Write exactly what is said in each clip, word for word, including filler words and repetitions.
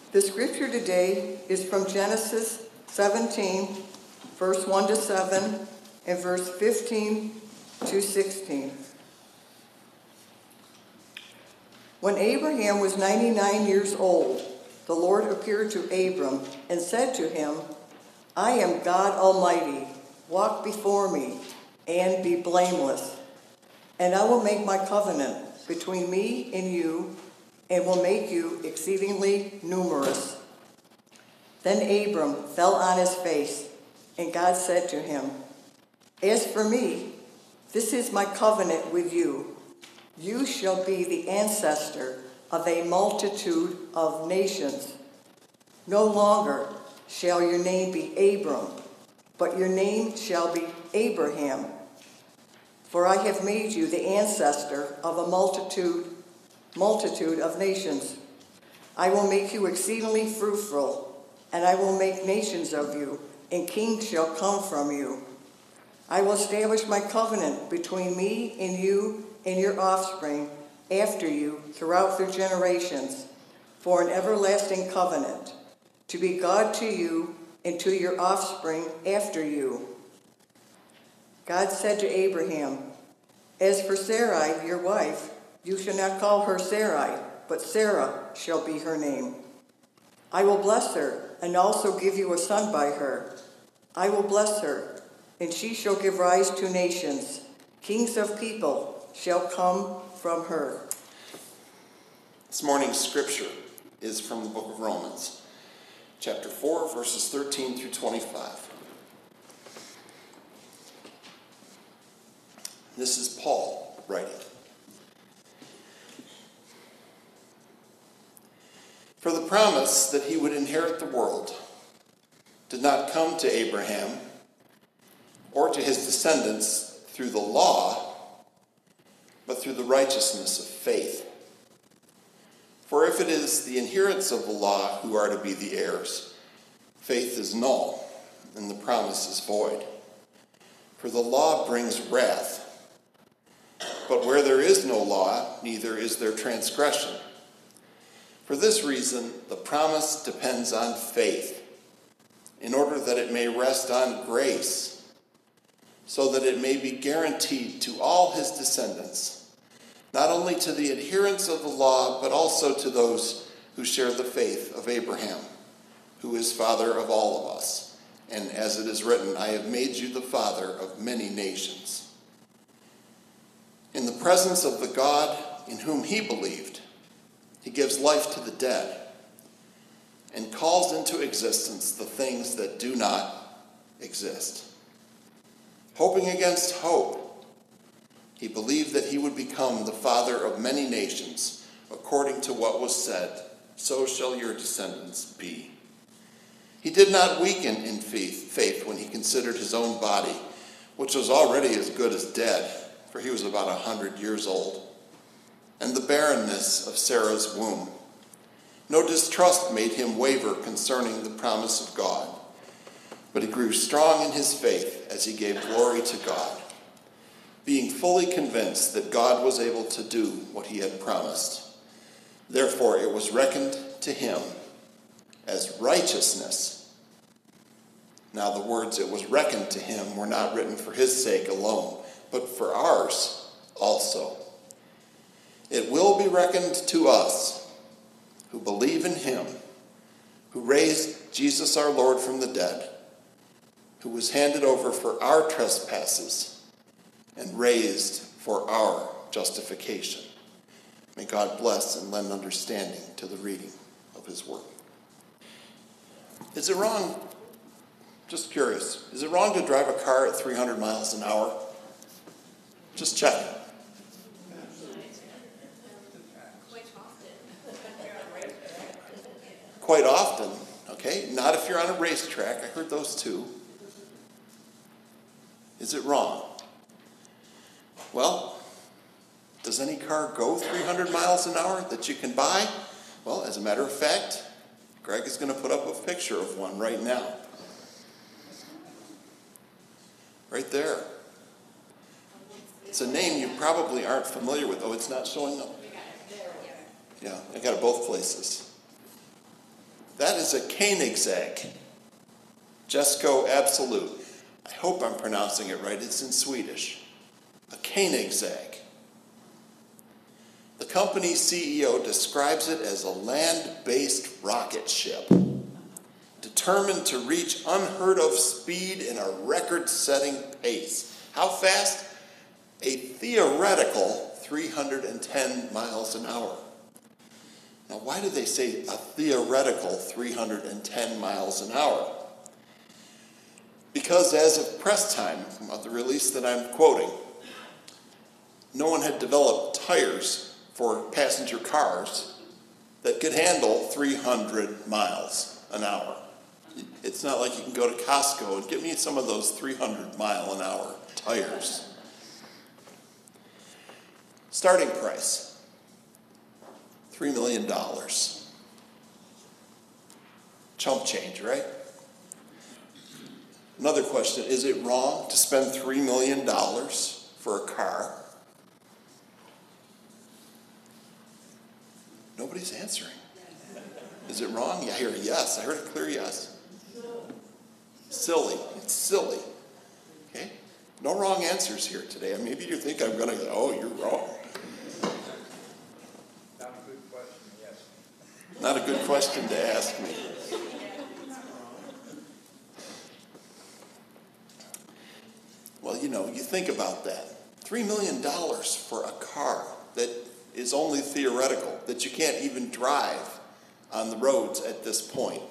The scripture today is from Genesis seventeen, verse one to seven, and verse fifteen to sixteen. When Abraham was ninety-nine years old, the Lord appeared to Abram and said to him, I am God Almighty. Walk before me and be blameless. And I will make my covenant between me and you, and will make you exceedingly numerous. Then Abram fell on his face, and God said to him, As for me, this is my covenant with you. You shall be the ancestor of a multitude of nations. No longer shall your name be Abram, but your name shall be Abraham. For I have made you the ancestor of a multitude, multitude of nations. I will make you exceedingly fruitful, and I will make nations of you, and kings shall come from you. I will establish my covenant between me and you and your offspring after you throughout their generations, for an everlasting covenant, to be God to you and to your offspring after you. God said to Abraham, As for Sarai, your wife, you shall not call her Sarai, but Sarah shall be her name. I will bless her, and also give you a son by her. I will bless her, and she shall give rise to nations. Kings of people shall come from her. This morning's scripture is from the book of Romans, chapter four, verses thirteen through twenty-five. This is Paul writing. For the promise that he would inherit the world did not come to Abraham or to his descendants through the law, but through the righteousness of faith. For if it is the adherents of the law who are to be the heirs, faith is null, and the promise is void. For the law brings wrath. But where there is no law, neither is there transgression. For this reason, the promise depends on faith, in order that it may rest on grace, so that it may be guaranteed to all his descendants, not only to the adherents of the law, but also to those who share the faith of Abraham, who is father of all of us. And as it is written, I have made you the father of many nations. In the presence of the God in whom he believed, he gives life to the dead and calls into existence the things that do not exist. Hoping against hope, he believed that he would become the father of many nations, according to what was said, so shall your descendants be. He did not weaken in faith, faith when he considered his own body, which was already as good as dead, for he was about a hundred years old, and the barrenness of Sarah's womb. No distrust made him waver concerning the promise of God, but he grew strong in his faith as he gave glory to God, being fully convinced that God was able to do what he had promised. Therefore it was reckoned to him as righteousness. Now the words "it was reckoned to him" were not written for his sake alone, but for ours also. It will be reckoned to us who believe in him, who raised Jesus our Lord from the dead, who was handed over for our trespasses and raised for our justification. May God bless and lend understanding to the reading of his word. Is it wrong, just curious, is it wrong to drive a car at three hundred miles an hour? Just checking. Quite often, okay? Not if you're on a racetrack. I heard those too. Is it wrong? Well, does any car go three hundred miles an hour that you can buy? Well, as a matter of fact, Greg is going to put up a picture of one right now. Right there. It's a name you probably aren't familiar with. Oh, it's not showing up. Yeah, I got it both places. That is a Koenigsegg. Jesko Absolute. I hope I'm pronouncing it right. It's in Swedish. A Koenigsegg. The company's C E O describes it as a land-based rocket ship, determined to reach unheard of speed in a record-setting pace. How fast? A theoretical three hundred ten miles an hour. Now, why do they say a theoretical three hundred ten miles an hour? Because as of press time of the release that I'm quoting, no one had developed tires for passenger cars that could handle three hundred miles an hour. It's not like you can go to Costco and get me some of those three hundred mile an hour tires. Starting price, three million dollars. Chump change, right? Another question, is it wrong to spend three million dollars for a car? Nobody's answering. Is it wrong? Yeah, I hear a yes. I heard a clear yes. Silly. It's silly. Okay? No wrong answers here today. Maybe you think I'm going to go, oh, you're wrong. Not a good question, yes. Not a good question to ask me. Well, you know, you think about that. Three million dollars for a car that is only theoretical, that you can't even drive on the roads at this point.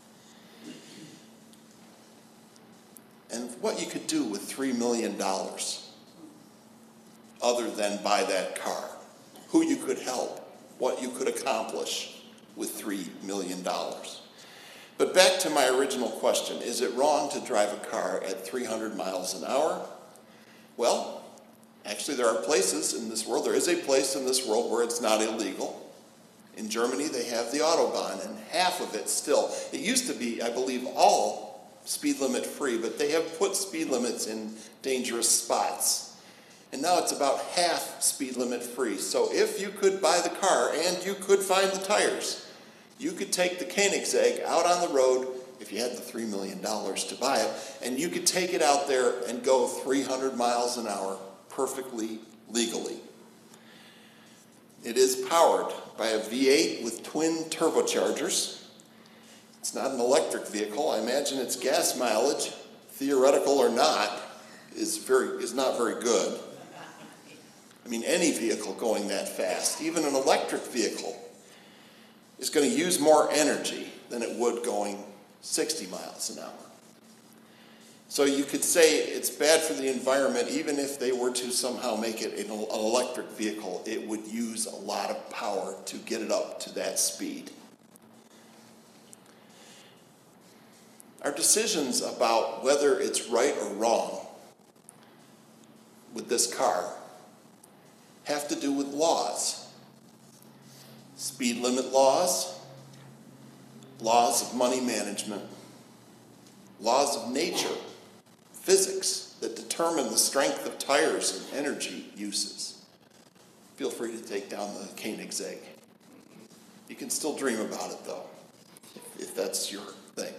And what you could do with three million dollars other than buy that car, who you could help, what you could accomplish with three million dollars. But back to my original question, is it wrong to drive a car at three hundred miles an hour? Well, actually, there are places in this world, there is a place in this world where it's not illegal. In Germany, they have the Autobahn, and half of it still. It used to be, I believe, all speed limit free, but they have put speed limits in dangerous spots. And now it's about half speed limit free. So if you could buy the car and you could find the tires, you could take the Koenigsegg out on the road, if you had the three million dollars to buy it, and you could take it out there and go three hundred miles an hour perfectly legally. It is powered by a V eight with twin turbochargers. It's not an electric vehicle. I imagine its gas mileage, theoretical or not, is very is not very good. I mean, any vehicle going that fast, even an electric vehicle, is going to use more energy than it would going sixty miles an hour. So you could say it's bad for the environment. Even if they were to somehow make it an electric vehicle, it would use a lot of power to get it up to that speed. Our decisions about whether it's right or wrong with this car have to do with laws. Speed limit laws, laws of money management, laws of nature, physics that determine the strength of tires and energy uses. Feel free to take down the Koenigsegg. You can still dream about it, though, if that's your thing.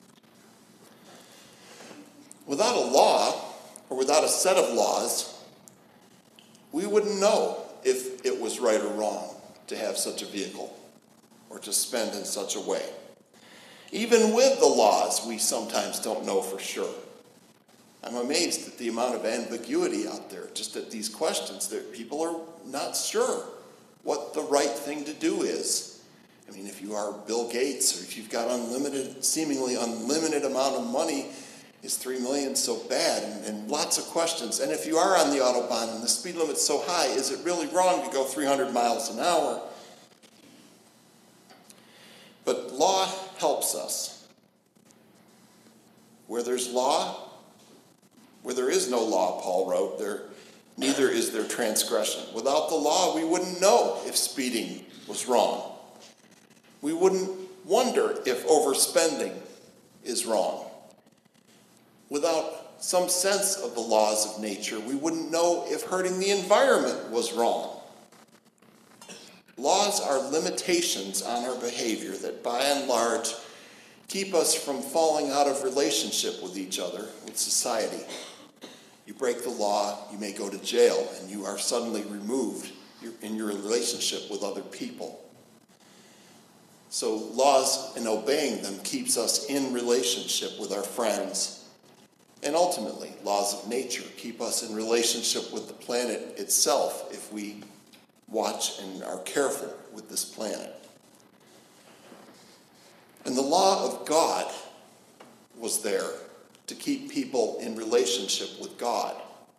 Without a law, or without a set of laws, we wouldn't know if it was right or wrong to have such a vehicle or to spend in such a way. Even with the laws, we sometimes don't know for sure. I'm amazed at the amount of ambiguity out there, just at these questions, that people are not sure what the right thing to do is. I mean, if you are Bill Gates, or if you've got unlimited, seemingly unlimited amount of money, is three million so bad? And, and lots of questions. And if you are on the Autobahn and the speed limit's so high, is it really wrong to go three hundred miles an hour? But law helps us. Where there's law, where there is no law, Paul wrote, there neither is there transgression. Without the law, we wouldn't know if speeding was wrong. We wouldn't wonder if overspending is wrong. Without some sense of the laws of nature, we wouldn't know if hurting the environment was wrong. Laws are limitations on our behavior that by and large keep us from falling out of relationship with each other, with society. You break the law, you may go to jail, and you are suddenly removed in your relationship with other people. So laws and obeying them keeps us in relationship with our friends. And ultimately, laws of nature keep us in relationship with the planet itself if we watch and are careful with this planet. And the law of God was there to keep people in relationship with God.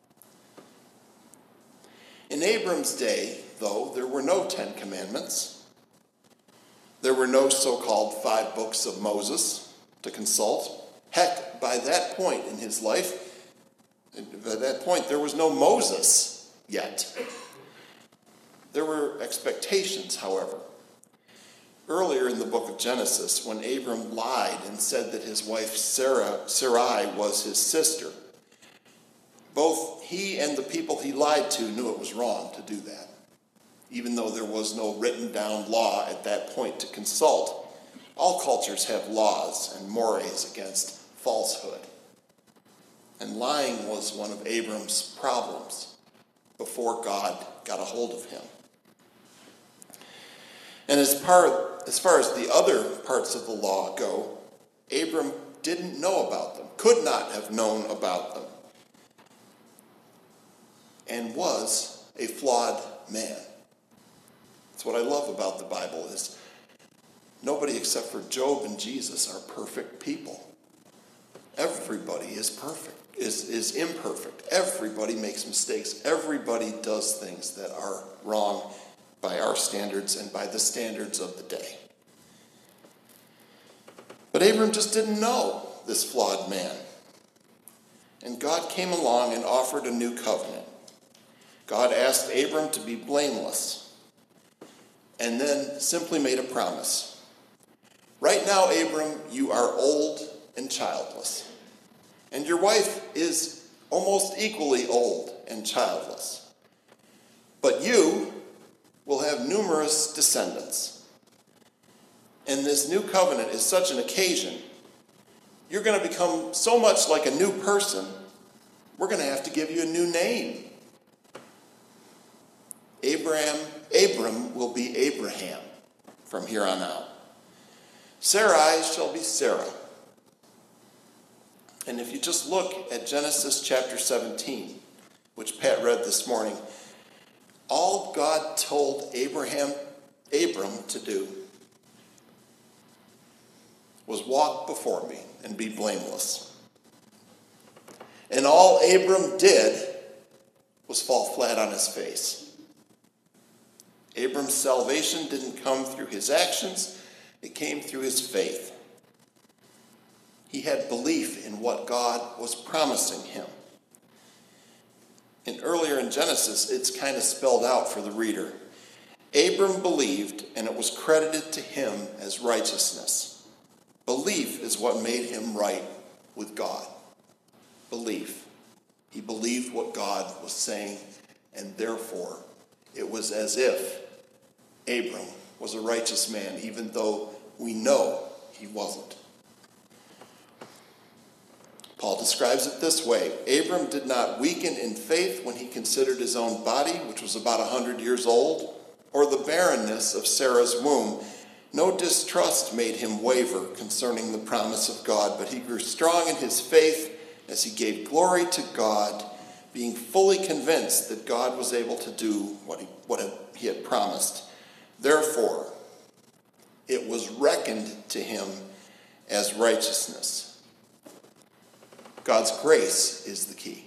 In Abram's day, though, there were no Ten Commandments. There were no so-called five books of Moses to consult. Heck, by that point in his life, by that point, there was no Moses yet. There were expectations, however. Earlier in the book of Genesis, when Abram lied and said that his wife Sarah, Sarai was his sister, both he and the people he lied to knew it was wrong to do that, even though there was no written down law at that point to consult. All cultures have laws and mores against falsehood. And lying was one of Abram's problems before God got a hold of him. And as far, as far as the other parts of the law go, Abram didn't know about them, could not have known about them, and was a flawed man. That's what I love about the Bible is nobody except for Job and Jesus are perfect people. Everybody is perfect, is, is imperfect. Everybody makes mistakes. Everybody does things that are wrong by our standards and by the standards of the day. But Abram just didn't know this flawed man. And God came along and offered a new covenant. God asked Abram to be blameless and then simply made a promise. Right now, Abram, you are old and childless. And your wife is almost equally old and childless. But you will have numerous descendants. And this new covenant is such an occasion. You're going to become so much like a new person, we're going to have to give you a new name. Abraham, Abram will be Abraham from here on out. Sarai shall be Sarah. And if you just look at Genesis chapter seventeen, which Pat read this morning, all God told Abraham, Abram to do was walk before me and be blameless. And all Abram did was fall flat on his face. Abram's salvation didn't come through his actions, it came through his faith. He had belief in what God was promising him. And earlier in Genesis, it's kind of spelled out for the reader. Abram believed, and it was credited to him as righteousness. Belief is what made him right with God. Belief. He believed what God was saying, and therefore it was as if Abram was a righteous man, even though we know he wasn't. Paul describes it this way. Abram did not weaken in faith when he considered his own body, which was about one hundred years old, or the barrenness of Sarah's womb. No distrust made him waver concerning the promise of God, but he grew strong in his faith as he gave glory to God, being fully convinced that God was able to do what he, what he had promised. Therefore, it was reckoned to him as righteousness. God's grace is the key.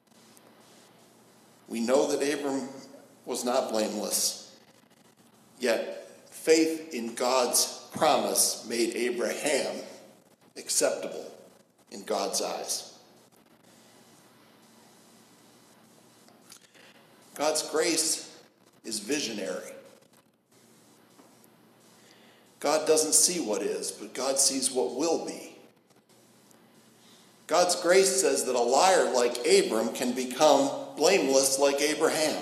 We know that Abram was not blameless, yet faith in God's promise made Abraham acceptable in God's eyes. God's grace is visionary. God doesn't see what is, but God sees what will be. God's grace says that a liar like Abram can become blameless like Abraham.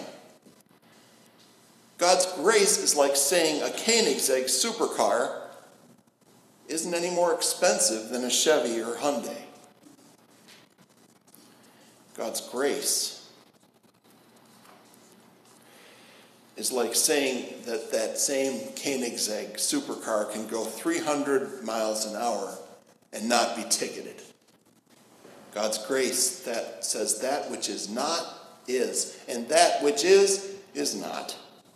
God's grace is like saying a Koenigsegg supercar isn't any more expensive than a Chevy or Hyundai. God's grace is like saying that that same Koenigsegg supercar can go three hundred miles an hour and not be ticketed. God's grace that says that which is not is, and that which is is not.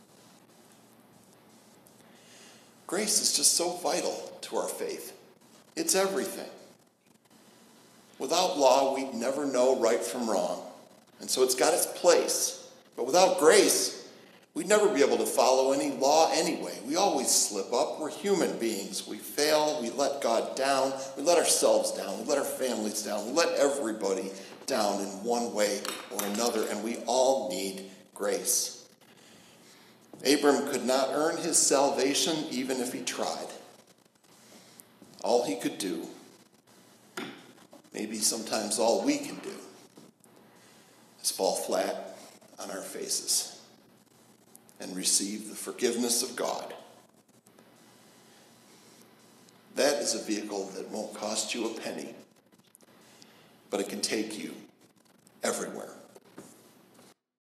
Grace is just so vital to our faith. It's everything. Without law, we'd never know right from wrong. And so it's got its place. But without grace, we'd never be able to follow any law anyway. We always slip up. We're human beings. We fail. We let God down. We let ourselves down. We let our families down. We let everybody down in one way or another. And we all need grace. Abram could not earn his salvation even if he tried. All he could do, maybe sometimes all we can do, is fall flat on our faces and receive the forgiveness of God. That is a vehicle that won't cost you a penny, but it can take you everywhere.